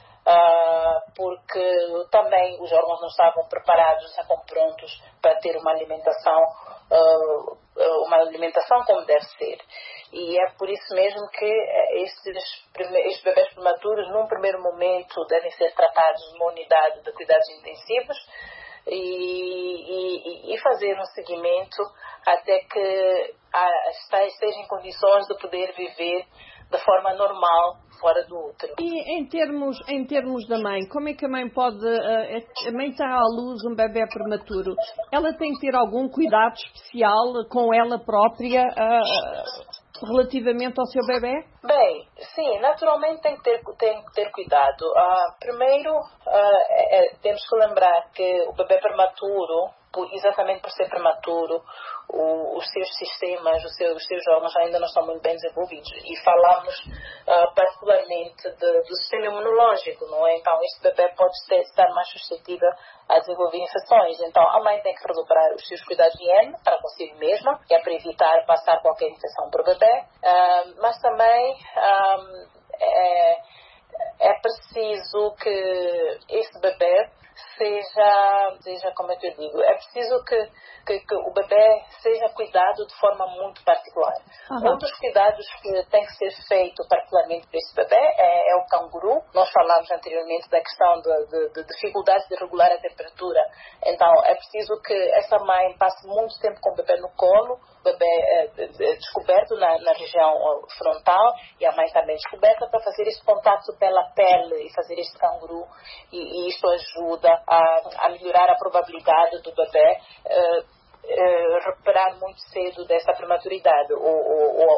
uh, porque também os órgãos não estavam preparados, não estavam prontos para ter uma alimentação, uh, uma alimentação como deve ser. E é por isso mesmo que estes, estes bebés prematuros, num primeiro momento, devem ser tratados numa unidade de cuidados intensivos, E, e, e fazer um seguimento até que a, esteja em condições de poder viver de forma normal fora do útero. E em termos, em termos da mãe, como é que a mãe pode... A mãe está à luz um bebê prematuro. Ela tem que ter algum cuidado especial com ela própria uh, relativamente ao seu bebê? Bem, sim, naturalmente tem que ter, tem que ter cuidado. Uh, primeiro, uh, é, é, temos que lembrar que o bebê prematuro, por, exatamente por ser prematuro, o, os seus sistemas, os seus, os seus órgãos ainda não estão muito bem desenvolvidos. E falamos uh, particularmente de, do sistema imunológico, não é? Então, este bebê pode ter, estar mais suscetível a desenvolver infecções. Então, a mãe tem que redobrar os seus cuidados de higiene para consigo mesma, que é para evitar passar qualquer infecção para o bebê. Uh, mas também um, é, é preciso que esse bebê seja, seja, como é que eu digo, é preciso que, que, que o bebê seja cuidado de forma muito particular. Uhum. Um dos cuidados que tem que ser feito particularmente para esse bebê é, é o canguru. Nós falamos anteriormente da questão de, de, de dificuldades de regular a temperatura. Então, é preciso que essa mãe passe muito tempo com o bebê no colo, o bebê é, é descoberto na, na região frontal e a mãe também descoberta, para fazer esse contato pela pele e fazer esse canguru, e, e isto ajuda a, a melhorar a probabilidade do bebê uh, uh, recuperar muito cedo dessa prematuridade ou, ou,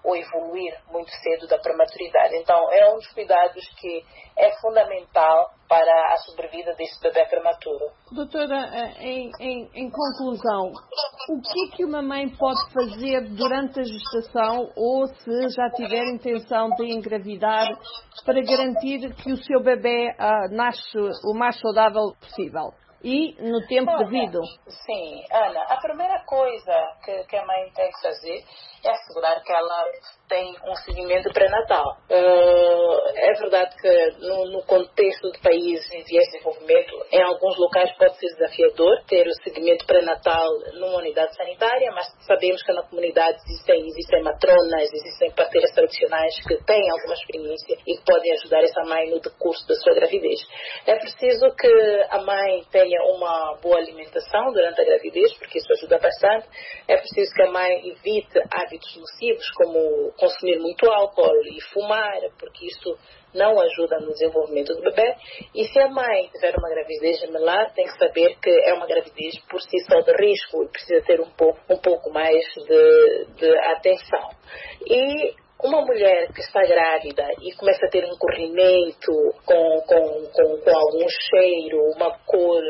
ou evoluir muito cedo da prematuridade. Então, é um dos cuidados que é fundamental para a sobrevida desse bebê prematuro. Doutora, em, em, em conclusão, o que, que uma mãe pode fazer durante a gestação ou se já tiver intenção de engravidar para garantir que o seu bebê uh, nasce o mais saudável possível? E no tempo Olha, devido? Sim, Ana, a primeira coisa que, que a mãe tem que fazer é assegurar que ela tem um seguimento pré-natal. Uh, é verdade que no, no contexto de países em vias de desenvolvimento, em alguns locais pode ser desafiador ter o seguimento pré-natal numa unidade sanitária, mas sabemos que na comunidade existem, existem matronas, existem parteiras tradicionais que têm alguma experiência e que podem ajudar essa mãe no decurso da sua gravidez. É preciso que a mãe tenha uma boa alimentação durante a gravidez, porque isso ajuda bastante. É preciso que a mãe evite hábitos nocivos, como consumir muito álcool e fumar, porque isso não ajuda no desenvolvimento do bebê. E se a mãe tiver uma gravidez gemelar, tem que saber que é uma gravidez por si só de risco e precisa ter um pouco, um pouco mais de, de atenção. E uma mulher que está grávida e começa a ter um corrimento com, com, com, com algum cheiro, uma cor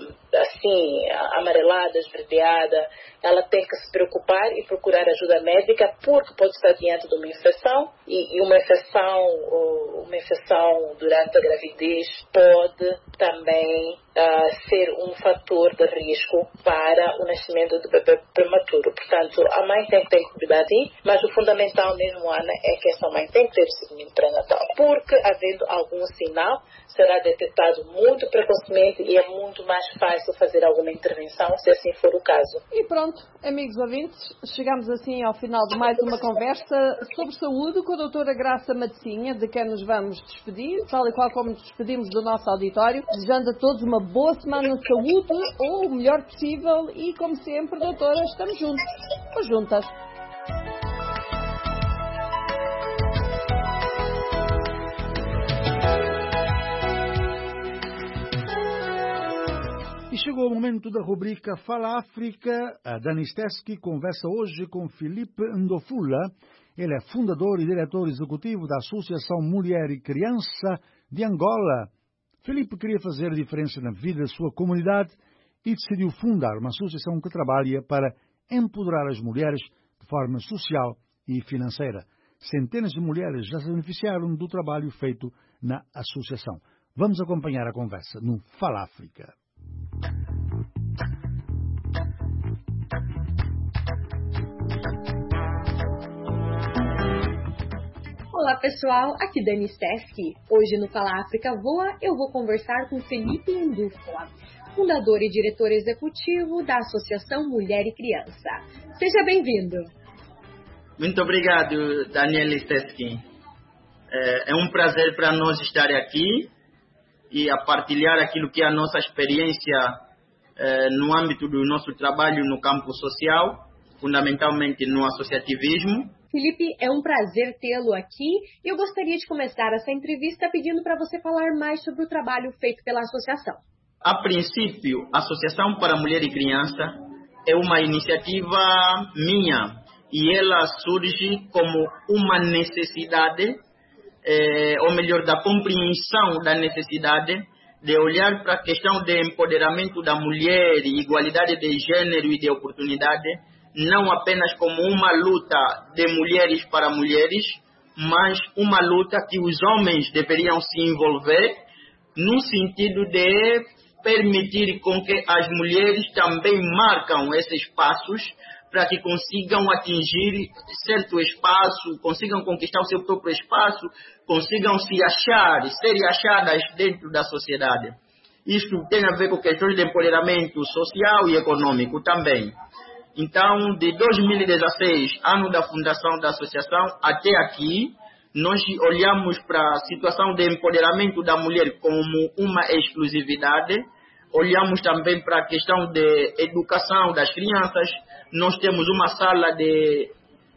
assim, amarelada, esverdeada, ela tem que se preocupar e procurar ajuda médica, porque pode estar diante de uma infecção e, e uma infecção uma infecção durante a gravidez pode também uh, ser um fator de risco para o nascimento do bebê prematuro. Portanto, a mãe tem que ter cuidado aí, mas o fundamental mesmo, Ana, é que essa mãe tem que ter o seguimento pré-natal, porque havendo algum sinal, será detectado muito precocemente e é muito mais fácil fazer alguma intervenção, se assim for o caso. E pronto, amigos ouvintes, chegamos assim ao final de mais uma conversa sobre saúde com a doutora Graça Matosinha, de quem nos vamos despedir, tal e qual como nos despedimos do nosso auditório, desejando a todos uma boa semana de saúde, ou o melhor possível, e como sempre, doutora, estamos juntos, ou juntas. E chegou o momento da rubrica Fala África. A Dani Stesky conversa hoje com Filipe Ndofula. Ele é fundador e diretor executivo da Associação Mulher e Criança de Angola. Filipe queria fazer a diferença na vida da sua comunidade e decidiu fundar uma associação que trabalha para empoderar as mulheres de forma social e financeira. Centenas de mulheres já se beneficiaram do trabalho feito na associação. Vamos acompanhar a conversa no Fala África. Olá pessoal, aqui Dani Stesky. Hoje no Fala África Voa eu vou conversar com Filipe Ndofula, fundador e diretor executivo da Associação Mulher e Criança. Seja bem-vindo. Muito obrigado, Daniel Stesky. É um prazer para nós estar aqui e a partilhar aquilo que é a nossa experiência eh, no âmbito do nosso trabalho no campo social, fundamentalmente no associativismo. Filipe, é um prazer tê-lo aqui e eu gostaria de começar essa entrevista pedindo para você falar mais sobre o trabalho feito pela associação. A princípio, a Associação para Mulher e Criança é uma iniciativa minha e ela surge como uma necessidade, É, ou melhor, da compreensão da necessidade de olhar para a questão de empoderamento da mulher e igualdade de gênero e de oportunidade, não apenas como uma luta de mulheres para mulheres, mas uma luta que os homens deveriam se envolver no sentido de permitir com que as mulheres também marcam esses passos para que consigam atingir certo espaço, consigam conquistar o seu próprio espaço, consigam se achar, serem achadas dentro da sociedade. Isto tem a ver com questões de empoderamento social e econômico também. Então, de dois mil e dezesseis, ano da fundação da associação, até aqui, nós olhamos para a situação de empoderamento da mulher como uma exclusividade, olhamos também para a questão de educação das crianças. Nós temos uma sala de,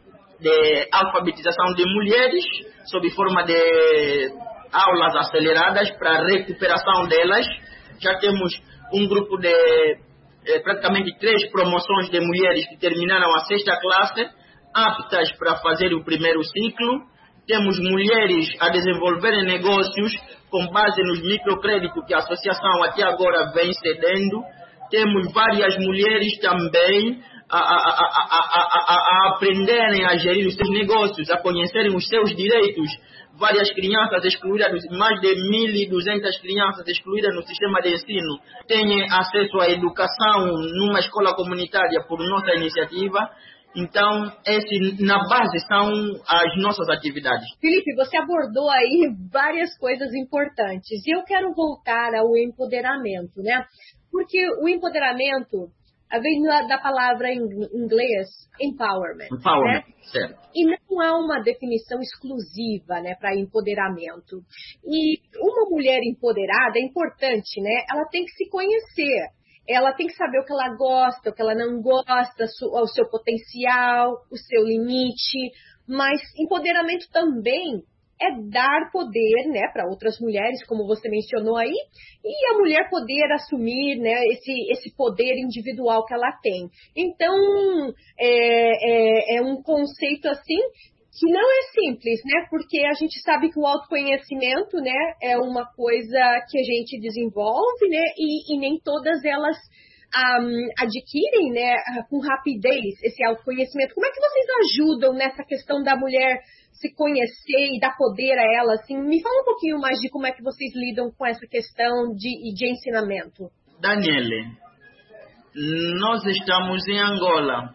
de alfabetização de mulheres, sob forma de aulas aceleradas para a recuperação delas. Já temos um grupo de eh, praticamente três promoções de mulheres que terminaram a sexta classe aptas para fazer o primeiro ciclo. Temos mulheres a desenvolverem negócios com base nos microcréditos que a associação até agora vem cedendo. Temos várias mulheres também a, a, a, a, a, a aprenderem a gerir os seus negócios, a conhecerem os seus direitos. Várias crianças excluídas, mais de mil e duzentas crianças excluídas no sistema de ensino, têm acesso à educação numa escola comunitária por nossa iniciativa. Então, esse, na base, são as nossas atividades. Felipe, você abordou aí várias coisas importantes. E eu quero voltar ao empoderamento, né? Porque o empoderamento vem da palavra em inglês empowerment. Empowerment, né? Certo. E não há uma definição exclusiva, né, para empoderamento. E uma mulher empoderada é importante, né? Ela tem que se conhecer. Ela tem que saber o que ela gosta, o que ela não gosta, o seu potencial, o seu limite. Mas empoderamento também é dar poder, né, para outras mulheres, como você mencionou aí, e a mulher poder assumir, né, esse, esse poder individual que ela tem. Então, é, é, é um conceito assim que não é simples, né, porque a gente sabe que o autoconhecimento, né, é uma coisa que a gente desenvolve, né, e, e nem todas elas um, adquirem, né, com rapidez esse autoconhecimento. Como é que vocês ajudam nessa questão da mulher se conhecer e dar poder a ela, assim? Me fala um pouquinho mais de como é que vocês lidam com essa questão de, de ensinamento. Daniele, nós estamos em Angola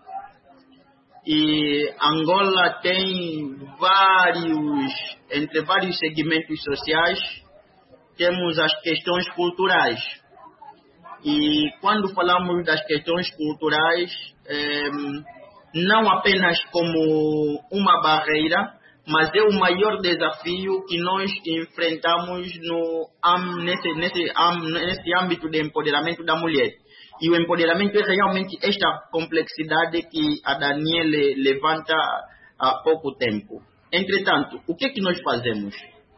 e Angola tem vários, entre vários segmentos sociais, temos as questões culturais. E quando falamos das questões culturais, eh, não apenas como uma barreira, mas é o maior desafio que nós enfrentamos no, nesse, nesse, nesse âmbito de empoderamento da mulher. E o empoderamento é realmente esta complexidade que a Daniele levanta há pouco tempo. Entretanto, o que é que nós fazemos?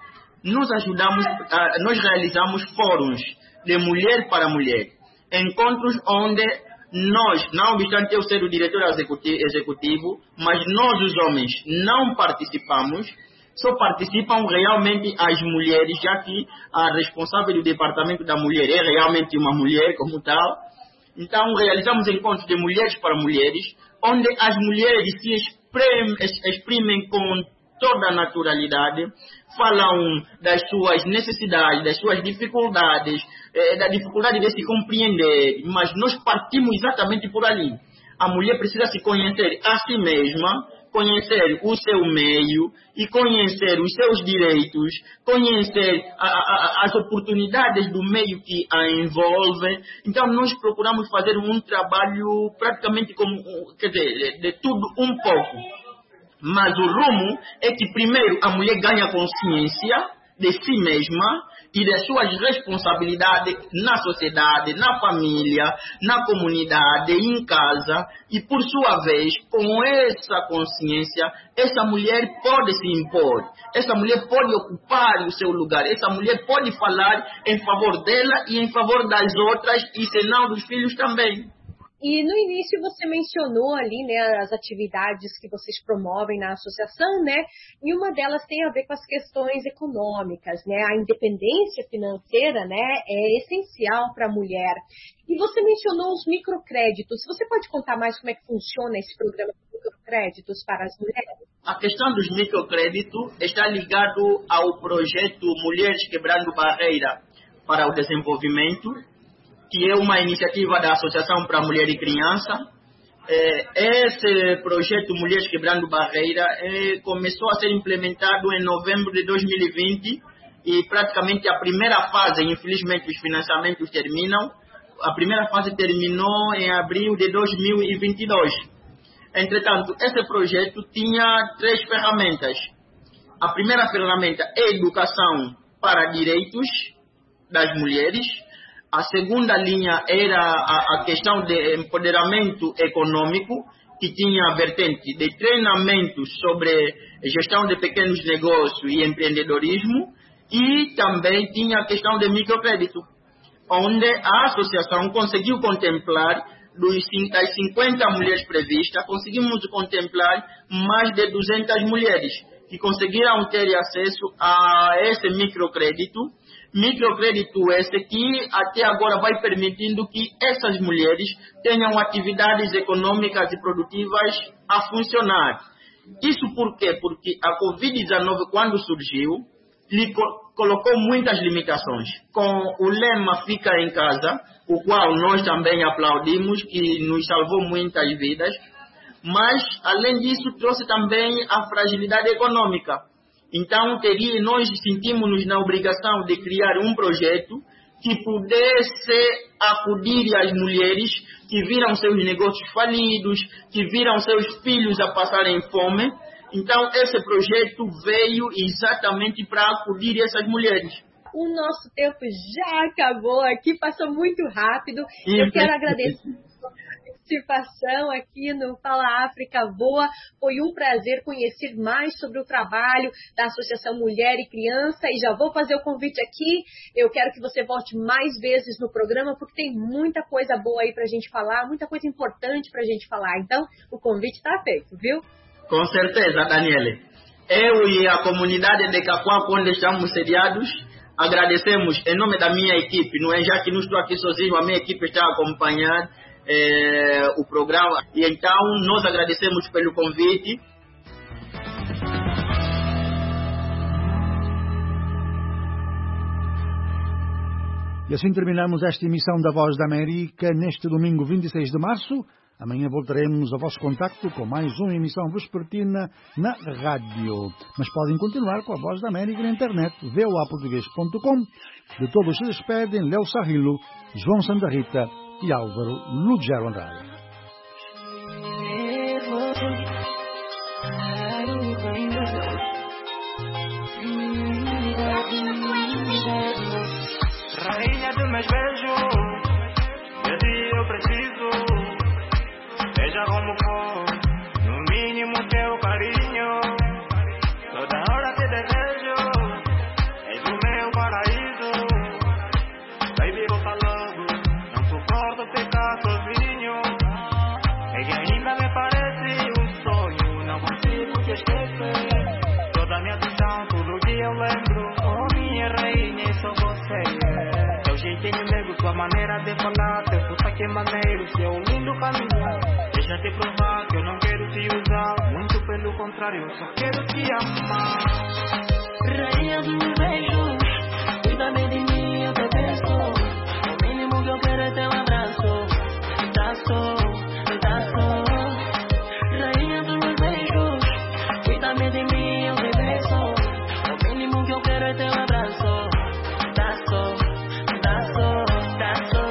Nós ajudamos, nós realizamos fóruns de mulher para mulher, encontros onde nós, não obstante eu ser o diretor executivo, mas nós os homens não participamos, só participam realmente as mulheres, já que a responsável do departamento da mulher é realmente uma mulher como tal. Então realizamos encontros de mulheres para mulheres, onde as mulheres se exprimem, exprimem com toda a naturalidade, falam das suas necessidades, das suas dificuldades, eh, da dificuldade de se compreender, mas nós partimos exatamente por ali. A mulher precisa se conhecer a si mesma, conhecer o seu meio e conhecer os seus direitos, conhecer a, a, as oportunidades do meio que a envolve. Então nós procuramos fazer um trabalho praticamente como, quer dizer, de tudo um pouco. Mas o rumo é que primeiro a mulher ganha consciência de si mesma e das suas responsabilidades na sociedade, na família, na comunidade, em casa. E por sua vez, com essa consciência, essa mulher pode se impor. Essa mulher pode ocupar o seu lugar. Essa mulher pode falar em favor dela e em favor das outras e senão dos filhos também. E no início você mencionou ali, né, as atividades que vocês promovem na associação, né, e uma delas tem a ver com as questões econômicas, né, a independência financeira, né, é essencial para a mulher. E você mencionou os microcréditos. Você pode contar mais como é que funciona esse programa de microcréditos para as mulheres? A questão dos microcréditos está ligado ao projeto Mulheres Quebrando Barreira para o Desenvolvimento, que é uma iniciativa da Associação para Mulher e Criança. Esse projeto Mulheres Quebrando Barreira começou a ser implementado em novembro de dois mil e vinte e praticamente a primeira fase, infelizmente os financiamentos terminam, a primeira fase terminou em abril de dois mil e vinte e dois. Entretanto, esse projeto tinha três ferramentas. A primeira ferramenta é educação para direitos das mulheres. A segunda linha era a, a questão de empoderamento econômico, que tinha a vertente de treinamento sobre gestão de pequenos negócios e empreendedorismo, e também tinha a questão de microcrédito, onde a associação conseguiu contemplar dos, das cinquenta mulheres previstas, conseguimos contemplar mais de duzentas mulheres que conseguiram ter acesso a esse microcrédito. Microcrédito esse que até agora vai permitindo que essas mulheres tenham atividades econômicas e produtivas a funcionar. Isso por quê? Porque a covid dezenove, quando surgiu, lhe co- colocou muitas limitações. Com o lema Fica em Casa, o qual nós também aplaudimos, que nos salvou muitas vidas, mas, além disso, trouxe também a fragilidade econômica. Então, teria, nós sentimos-nos na obrigação de criar um projeto que pudesse acudir às mulheres que viram seus negócios falidos, que viram seus filhos a passarem fome. Então, esse projeto veio exatamente para acudir essas mulheres. O nosso tempo já acabou aqui, passou muito rápido. E eu quero agradecer a participação aqui no Fala África Voa. Foi um prazer conhecer mais sobre o trabalho da Associação Mulher e Criança. E já vou fazer o convite aqui. Eu quero que você volte mais vezes no programa, porque tem muita coisa boa aí para a gente falar, muita coisa importante para a gente falar. Então, o convite está feito, viu? Com certeza, Daniele. Eu e a comunidade de Cacoa, quando estamos sediados, agradecemos em nome da minha equipe, não é? Já que não estou aqui sozinho, a minha equipe está a acompanhar é, o programa. E então, nós agradecemos pelo convite. E assim terminamos esta emissão da Voz da América neste domingo vinte e seis de março. Amanhã voltaremos ao vosso contacto com mais uma emissão vespertina na rádio. Mas podem continuar com a Voz da América na internet, v o a português ponto com. De todos se despedem Léo Sarrilo, João Santa Rita e Álvaro Lugero Andrade. Rainha dos meus beijos, de eu preciso. Seja como for, no mínimo teu carinho. Toda hora te desejo, és o meu paraíso. Baby, volta logo, não suporto ficar sozinho. É que ainda me parece um sonho, não consigo te esquecer. Toda minha atenção, tudo que eu lembro. Oh, minha rainha, sou você. Teu jeitinho nego, tua maneira de falar, teu sotaque maneiro, seu lindo caminho. Deixa te provar que eu não quero te usar, muito pelo contrário, eu só quero te amar. Rainha dos meus beijos, cuida bem de mim, eu te peço. O mínimo que eu quero é teu abraço, pedaço, pedaço. Rainha dos meus beijos, cuida bem de mim, eu te peço. O mínimo que eu quero é teu abraço, pedaço, pedaço, pedaço.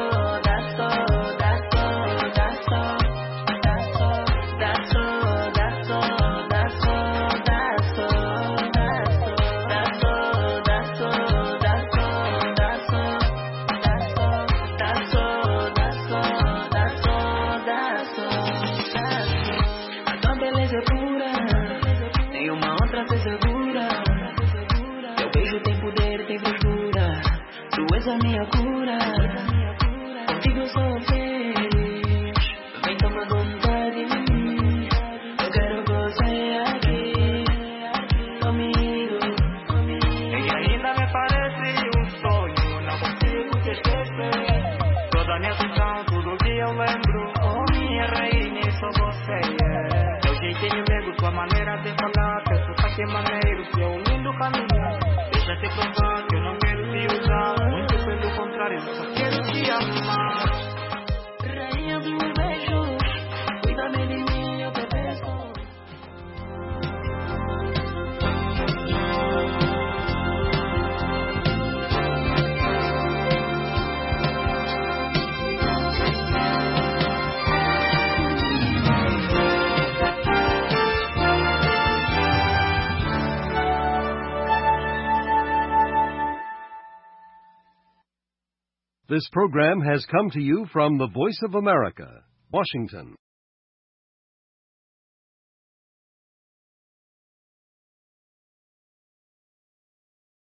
A minha cura, contigo eu sou feliz. Vem tomar conta de mim. Eu quero você aqui comigo. É que ainda me parece um sonho, não consigo te esquecer. Toda a minha atenção, tudo que eu lembro. Oh, minha rainha, sou você. Teu jeitinho nego, tua maneira de falar, teu sotaque maneiro, seu lindo caminho. Deixa te provar que eu não quero te usar. Pelo contrário, só quero te amar. Rainha dos meus beijos, cuida bem de mim, eu te peço. This program has come to you from the Voice of America, Washington.